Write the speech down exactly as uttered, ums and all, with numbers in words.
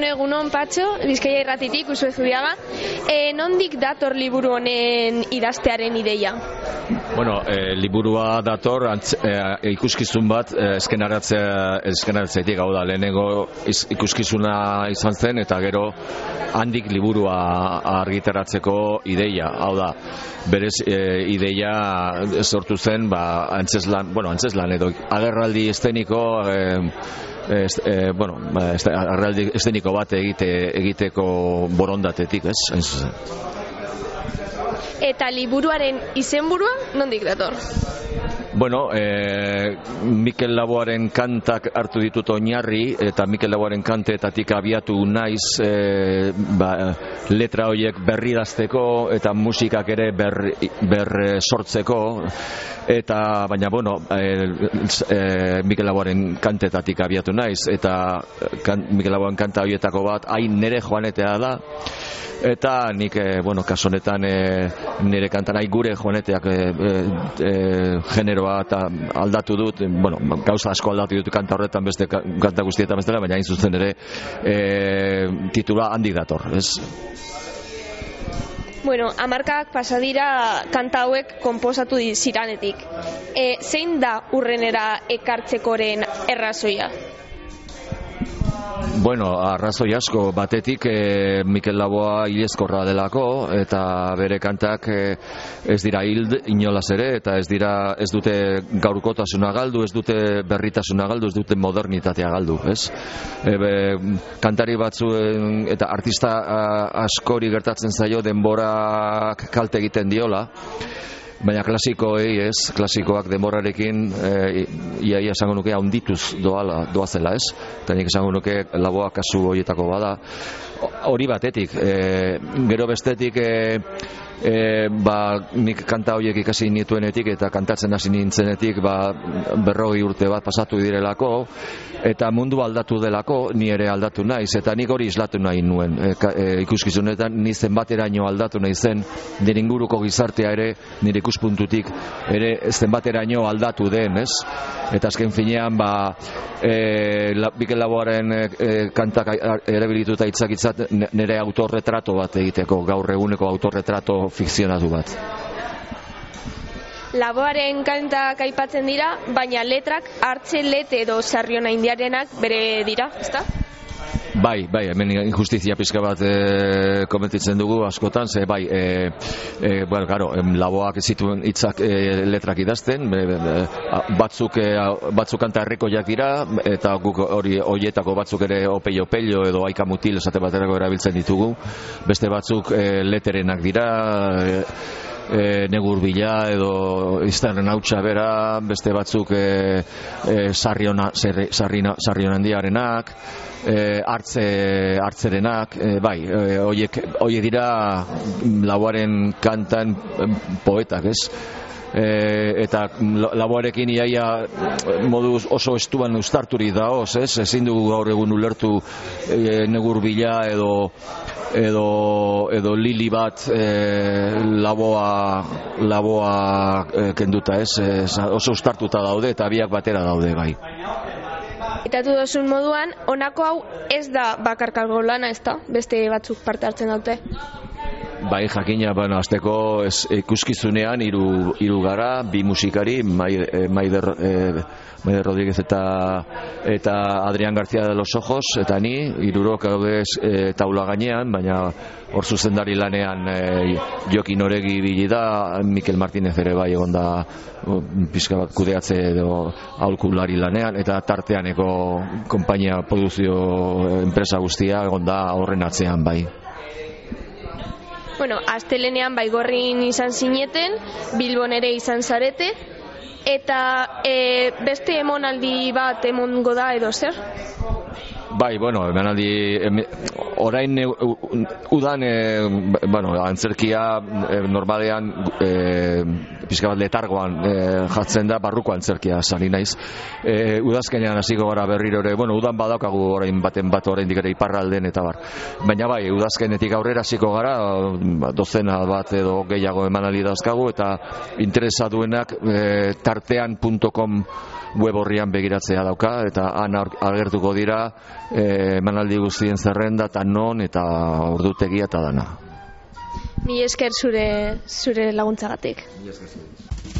egunon, Patxo, Bizkaia Irratitik, Usue Zubiaga. E, nondik dator liburu honen idaztearen ideia? Bueno, e, liburua dator antz, e, ikuskizun bat e, eskenaratzea, eskenaratzetik, hau da, lehenengo iz, ikuskizuna izan zen, eta gero handik liburua argitaratzeko ideia, hau da, berez e, ideia sortu zen, ba, antzeslan, bueno, antzeslan edo agerraldi esteniko, e, Est, eh, bueno, agerraldi esteniko bat egite, egiteko borondatetik, ez? ez? Eta liburuaren izenburua nondik dator? Bueno, eh, Mikel Laboaren kantak hartu ditut oinarri, eta Mikel Laboaren kanteetatik abiatu naiz eh, ba, letra horiek berridazteko eta musikak ere ber, ber sortzeko, eta baina bueno, eh, eh, Mikel Laboaren kanteetatik abiatu naiz, eta kan, Mikel Laboaren kanta horietako bat hain nere joanetea da, eta nik, eh, bueno, kaso honetan eh, nire kantan nahi gure joaneteak eh, eh, generoa eta aldatu dut, bueno, gauza asko aldatu dut kanta horretan beste kanta guztietan bestela, baina hain zuzen ere eh, titula handik dator, ez? Bueno, hamarkak pasadira kanta hauek konposatu ziranetik. E, zein da hurrenera ekartzekoren errazoia? Bueno, arrazoi asko, batetik eh, Mikel Laboa hilezkorra delako, eta bere kantak eh, ez dira hil inolaz ere, eta ez dira, ez dute gaurkotasuna galdu, ez dute berritasuna galdu, ez dute modernitatea galdu, ez? E, be, kantari batzuen eta artista a, askori gertatzen zaio denborak kalte egiten diola, baina klasikoei ez, klasikoak denborarekin e, iaia esango nuke handituz doala, doazela, ez? Eta nik esango nuke Laboa kasu horietako bada. Hori batetik, e, gero bestetik e, e, ba, nik kanta horiek ikasi nituenetik eta kantatzen hasi nintzenetik ba, berrogei urte bat pasatu direlako, eta mundu aldatu delako, ni ere aldatu naiz, eta nik hori islatu nahi nuen. E, e, ikuskizunetan ni zenbateraino aldatu nahi zen, nire inguruko gizartea ere, nire ikuspuntutik ere zenbateraino aldatu den, ez? Eta azken finean, ba, e, la, Mikel Laboaren e, kantak erabilituta hitzakitzat nire autorretrato bat egiteko, gaur eguneko autorretrato fikzionatu bat. Laboaren kantak aipatzen dira, baina letrak hartze lete edo Sarriona indiarenak bere dira, ezta? Bai, bai, hemen injustizia pizka bat e, komentitzen dugu askotan, ze bai, e, e, bueno, claro, Laboak zituen hitzak e, letrak idazten, e, e, batzuk e, batzuk kanta herrikoiak dira, eta guk hori hoietako batzuk ere opello opello edo aika mutil esate baterako erabiltzen ditugu, beste batzuk e, leterenak dira, e, E, negur bila edo iztaren hautsa bera, beste batzuk e, e, sarriona, sarrina, sarriona handiarenak, e, hartze, hartzerenak, e, bai, e, oiek, oie dira Laboaren kantan poetak, ez? E, eta Laboarekin iaia modu oso estuan ustarturi daoz, ez? Ezin dugu gaur egun ulertu e, negur bila edo edo edo lili bat e, laboa laboa e, kenduta, ez? E, oso ustartuta daude eta biak batera daude, bai. Eta tu dozun moduan, honako hau ez da bakarkalgo lana, ez da? Beste batzuk parte hartzen dute? Bai, jakina, bueno, azteko ez, ikuskizunean hiru hiru gara, bi musikari, Maider e, Maider Rodríguez eta eta Adrián García de los Ojos, eta ni, hirurok gaude e, taula gainean, baina hor zuzendari lanean e, Jokin Oregi ibili da, Mikel Martínez ere bai egon da pizka bat kudeatze edo aholkulari lanean, eta tarteaneko konpainia produzio enpresa guztia egon da horren atzean, bai. Bueno, astelenean Baigorrin izan zineten, Bilbon ere izan zarete, eta e, beste emonaldi bat emongo da edo zer? Bai, bueno, emanaldi orain e, udan e, bueno, antzerkia e, normalean e, pixka bat letargoan e, jatzen da, barruko antzerkia sari naiz. E, udazkenean hasiko gara berriro ere, bueno, udan badaukagu orain baten bat oraindik ere iparralden eta bar. Baina bai, udazkenetik aurrera hasiko gara, dozena bat edo gehiago emanaldi dauzkagu, eta interesa duenak e, tartean puntu com web horrian begiratzea dauka, eta han agertuko dira e, emanaldi guztien zerrenda eta non eta ordutegia eta dana. Ni esker zure zure laguntzagatik. Ni esker zure.